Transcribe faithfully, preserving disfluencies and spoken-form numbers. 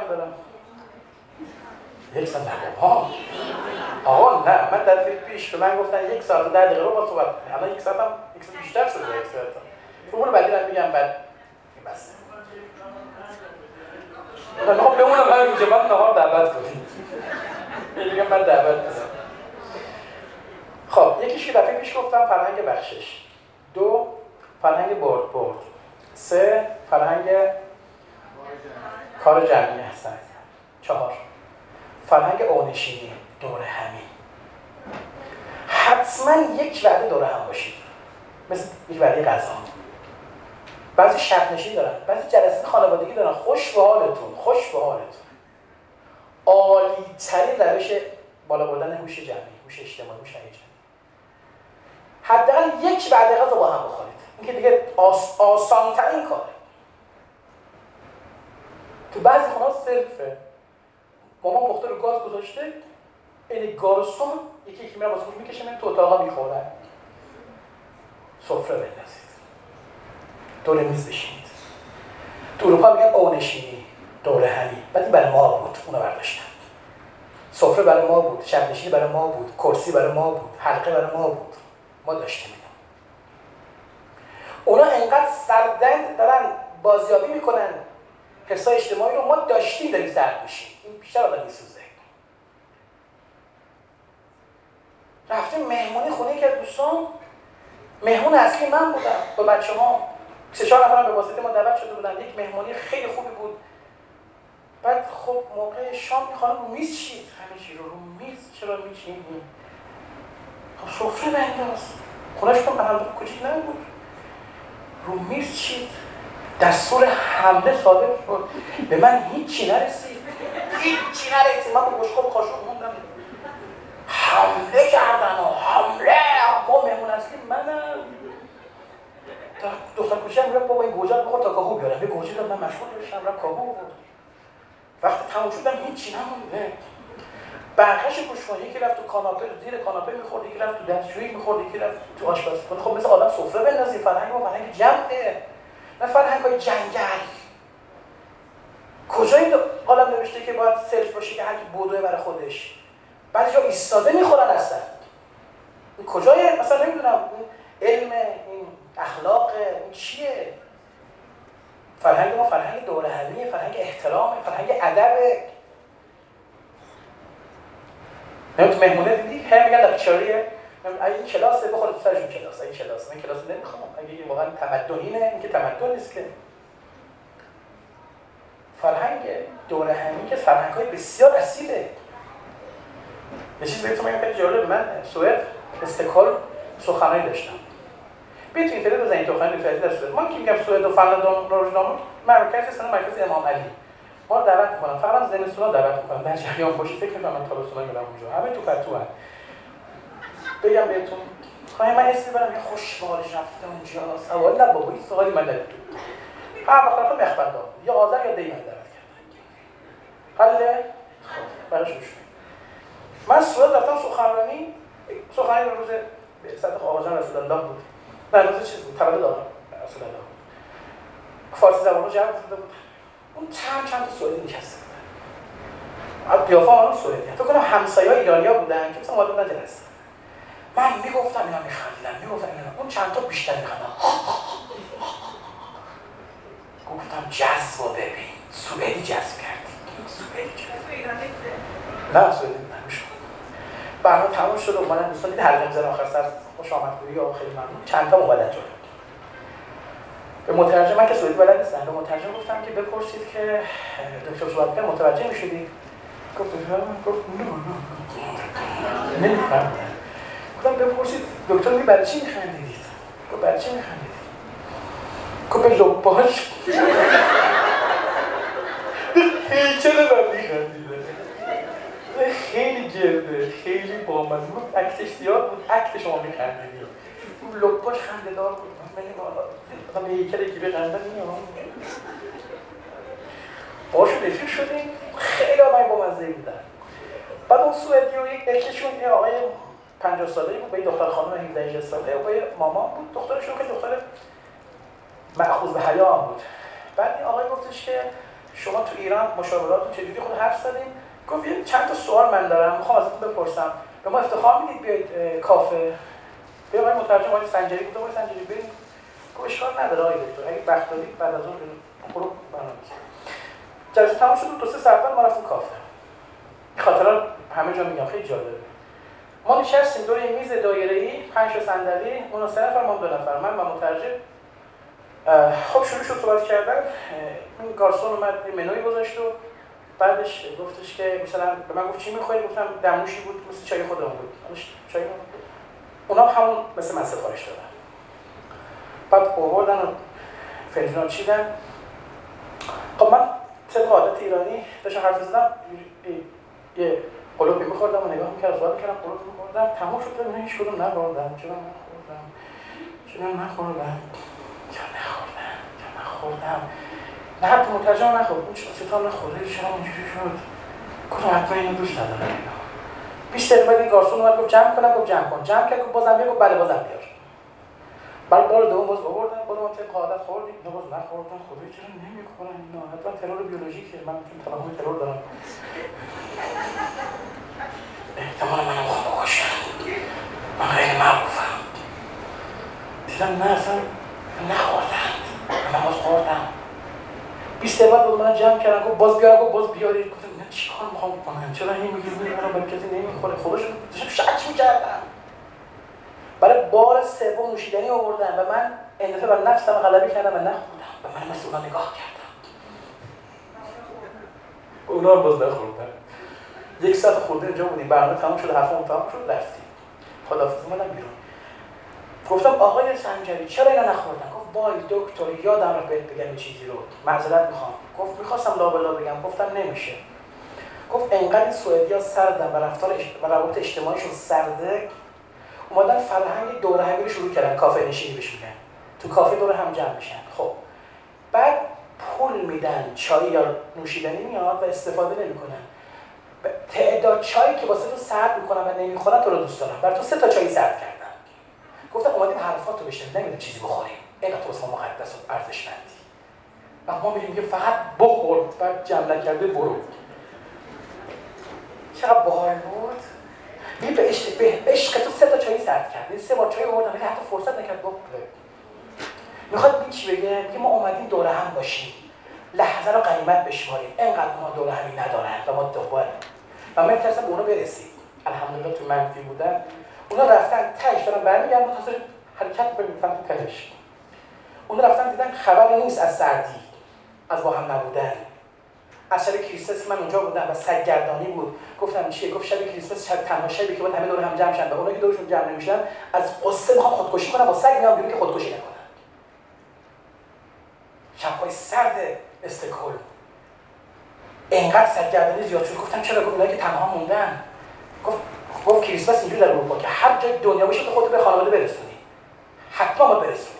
دارم. یک ساعت نه ها آقا نه، من در فیلم پیش به من گفتن یک ساعت و ده دقیقه رو با صحبت کنیم، الان یک ساعت هم یک ساعت بیشتر شده. یک ساعت فرمول بعدی رو میگم بعد بس من خب بمونم همینجا، من نهار دعوت کنیم میگم من دعوت بزنم. خب یکیش که دفعه پیش گفتم فرهنگ بخشش، دو فرهنگ برد برد، سه فرهنگ کار جمعی هستن، چهار فرهنگ آنشینی دور همی. حتما یک وعده دور هم باشید، مثل یک وعده غذا. بعضی شب نشین دارن، بعضی جلسه خانوادگی دارن. خوش به حالتون، خوش به حالتون. عالی ترین روش بالا بردن هوش جمعی، هوش اجتماعی، هوش هیجانی. حداقل یک وعده غذا با هم بخورید. این که دیگه آس آسان ترین کاره. تو بعضی خونه‌ها سلفه. مامان پخته رو گاز گذاشته، این گارسون یکی یکی میره واسه خودش میکشه، میره تو اتاقا میخورن. سفره بندازید. دور میز بشینید. تو اروپا میگن آنشینی، دور همی. ولی برای ما بود، اونو برداشتن. سفره برای ما بود، شب نشینی برای ما بود، کرسی برای ما بود، حلقه برای ما بود. ما داشتیم اینو. اونا انقدر سردند دارن بازیابی میکنن حسای اجتماعی رو، ما داشتیم داریم سرد میشیم. این بیشتر آدم میسوزه. رفتیم مهمونی خونه یکی از دوستان، مهمون اصلی من بودم با بچه‌ها، سه چهار نفرم به واسطه ما دعوت شده بودن. یک مهمونی خیلی خوبی بود. بعد خب موقع شام خانم رو میز چید، همه چی رو رو میز چرا میچینی؟ خب سفره بنداز. خونه‌ش کن محل کوچیک نبود. رو میز چید. دستور حمله صادر شد. به من هیچی نرسید. هیچی نرسید. من با بشقاب قاشق موندم. حمله کردن و حمله. ما مهمون اصلی منم. دختر کوچه هم رفت بابا این گوجه رو بخور تا کاهو بیارم. یه گوجه داد، من مشغول داشتم رفت کاهو بود. وقتی تموم شدم هیچی نمونده. بقیه‌اش گوش کن، یکی رفت تو کاناپه، زیر کاناپه می‌خورد، یکی رفت تو دستشویی می‌خورد، یکی رفت تو آشپزخونه. خب مثل آدم سفره بندازی. فرهنگ ما فرهنگ جمعه، نه فرهنگ‌های جنگل. کجای عالم نوشته که باید سلف باشه که هر کی بودوه برای خودش؟ بعضی جا ایستاده می‌خورن اصلا. این کجای مثلا نمی‌دونم علم، این اخلاق، این چیه؟ فرهنگ ما فرهنگ دوره همیه، فرهنگ احترامه، فرهنگ ادبه. نمی‌دونم تو مهمونه دیدی هم میگن لکچریه، اگه این کلاسه بخوره تو سرشون کلاس، این کلاس، من کلاس نمیخوام. اگه این واقعا تمدنینه، این که تمدن نیست که. فرهنگ دوره همی که فرهنگ‌های بسیار اصیله. یه چیز بهتون میگم خیلی جالب. من سوئد استکهلم سخنرانی داشتم. بیت اینترنت بزنید تو خانه فعلی در سوئد. من که میگم سوئد و فنلاند و نروژ مرکز هستن، مرکز امام علی. ما دعوت می‌کنم، فقط زمستونا دعوت می‌کنم. در جریان باشید، فکر می‌کنم من تابستونا میرم اونجا. همه تو پتوان. بگم بهتون خواهی من اسمی برم یه خوشحالش رفته اونجا. سوال نه بابا، این سوالی من ندید. هر وقت رفتم مخبر داد. یا آذر یا دی من دعوت کردن. حله؟ خب براش گوش کنید. من سوئد رفتم سخنرانی، سخنرانی روز به صدق آقا جان رسول الله بود. نه روز چیز بود، تولد آقا رسول الله. فارسی زبان رو جمع کرده بود. اون چند چند تا سوئدی نشسته بودن. قیافه اون سوئدی. فکر کنم همسایه‌های ایرانیا بودن که مثلا اومده بودن جلسه. من میگفتم اینا میخندیدن، میگفتم اینا. اون چند تا بیشتر میخندن. گفتم جذب ببین. سوئدی جذب کردی. سوئدی جذب. نه سوئدی نمیشه. برنامه تموم شد و اومدن دوستان دید حلقه می‌زنن آخر سر خوش آمدگویی یا خیلی ممنون. چند تا اومدن جلو. به مترجم، من که سوئدی بلد نیستم، به مترجم گفتم که بپرسید که دکتر صحبت کنه متوجه می‌شدید؟ گفت دکتر گفت نه نه نمی‌فهمم. گفتم بپرسید دکتر می برای چی می‌خندیدید؟ گفت برای چی می‌خندیدید؟ گفت به لپاش. چرا من می‌خندیدم؟ خیلی جلده، خیلی بامزه بود. عکسش زیاد بود، عکس شما می‌خندیدید. اون لپاش خنده‌دار بود. من آدم به یکی دیگه بخندن میام. باشو رفیق شدیم، خیلی آدم بامزه بودن. بعد اون سوئدی و یک یکیشون یه آقای پنجاه ساله‌ای بود، با یه دختر خانم هفده هجده ساله و با یه مامان بود. دخترشون که دختر مأخوذ به حیا بود. بعد این آقای گفتش که شما تو ایران مشاورات چجوری خود حرف زدیم؟ گفت یه چند تا سوال من دارم میخوام ازتون بپرسم. به ما افتخار میدید بیاید کافه؟ بیا آقای مترجم آقای سنجری بود، آقای سنجری بریم. گفت اشکال نداره آقای دکتر، اگه وقت دارید بعد از اون برو برنامه. جلسه تمام شد، دو سه ساعت بعد ما رفتیم کافه. خاطرات همه جا میگم، خیلی جالبه. ما نشستیم دور یه میز دایره‌ای، پنج تا صندلی، اون سه نفر، ما دو نفر، من و مترجم. خب شروع شد صحبت کردن. این گارسون اومد یه منوی گذاشت و بعدش گفتش که مثلا به من گفت چی می‌خوای؟ گفتم دمنوشی بود مثل چای خودمون بود. چای اونا همون مثل من سفارش دادن. بعد آوردن و فنجان چیدن. خب من طبق عادت ایرانی داشتم حرف می‌زدم، یه قلوبی می‌خوردم و نگاه می‌کردم، سوال می‌کردم، قلوب می‌خوردم، تموم شد و هیچ کدوم نخوردم. چرا نخوردم؟ چرا نخوردم؟ چرا نخوردم؟ چرا نخوردم؟ نه حتی مترجم نخورد، اون ستام نخورده، چرا اینجوری شد؟ گفتم حتما اینو دوست ندارم. بیست دقیقه بعد این گارسون اومد گفت جمع کنم، گفت جمع کن. جمع کرد، گفت بازم بیا، گفت بله بازم بیار. بعد بار دوم باز آوردن، باز ما طبق عادت خوردیم، اینا باز نخوردن. خدای چرا نمی‌خورن اینا؟ حتما ترور بیولوژیکه، من چون توهم ترور دارم. احتمال منو خود بکشن. من خیلی معروفم. دیدم نه اصلا نخوردن. من باز خوردم. بیست دقیقه بعد من جمع کردم، گفت باز بیار، گفت باز بیارید. گفتم نه چیکار می‌خوام بکنم؟ چرا این میگید می‌برم به کسی نمی‌خوره؟ خودشون داشتم شک می‌کردم. برای بار سوم نوشیدنی آوردن و من این دفعه بر نفسم غلبه کردم و نخوردم. به من مثل اونا نگاه کردم. اونا رو باز نخوردن. یک ساعت خورده اینجا بودیم، برنامه تمام شد، حرفمون تمام شد، رفتیم. خداحافظ اومدم بیرون. گفتم آقای سنجری چرا اینا نخوردن؟ گفت وای دکتر یادم رفت بهت بگم چیزی رو. معذرت میخوام. گفت میخواستم لابلا بگم، گفتم نمیشه. گفت انقدر این سوئدیا سردن و رفتار و روابط اجتماعیشون سرده، اومدن فرهنگ دوره همی رو شروع کردن، کافه نشینی بهش میگن. تو کافه دور هم جمع میشن. خب بعد پول میدن، چای یا نوشیدنی میاد و استفاده نمیکنن. تعداد چایی که واسه تو سرد میکنن و نمیخورن تو رو دوست دارن. برای تو سه تا چای سرد کردن. گفتم اومدیم حرفاتو بشنویم، نمیدونم چیزی بخوریم. اینقدر تو واسه ما مقدس و ارزشمندی. و ما میگیم که فقط بخور، بعد جمع نکرده برو. چقدر باحال بود. می به عشق به عشق تو سه تا چای سرد کرد. سه بار چای آوردم ولی حتی فرصت نکرد بخوره. میخواد این چی بگه؟ میگه ما اومدیم دوره هم باشیم. لحظه رو غنیمت بشماریم. اینقدر ما دوره همی ندارن و ما دنبال. و من می‌ترسم به اونا برسیم. الحمدلله تو منفی بودن. اونا رفتن تهش دارن برمیگردن مخاطر حرکت بریم تو تهش. اونا رفتن دیدن خبری نیست از سردی، از با هم نبودن. از شب کریسمس من اونجا بودم و سرگردانی بود. گفتم چیه؟ گفت شب کریسمس شب تنها شبی که باید همه دور هم جمع شدن و اونایی که دورشون جمع نمیشن از قصه میخوام خودکشی کنم، با سگ میام بیرون که خودکشی نکنن. شب‌های سرد استکهلم. اینقدر سرگردانی زیاد شد. گفتم چرا؟ گفت اونایی که تنها موندن. گفت گفت کریسمس اینجوری در اروپا که هر جای دنیا بشه تو خودت به خانواده برسونی. حتما ما برسونی.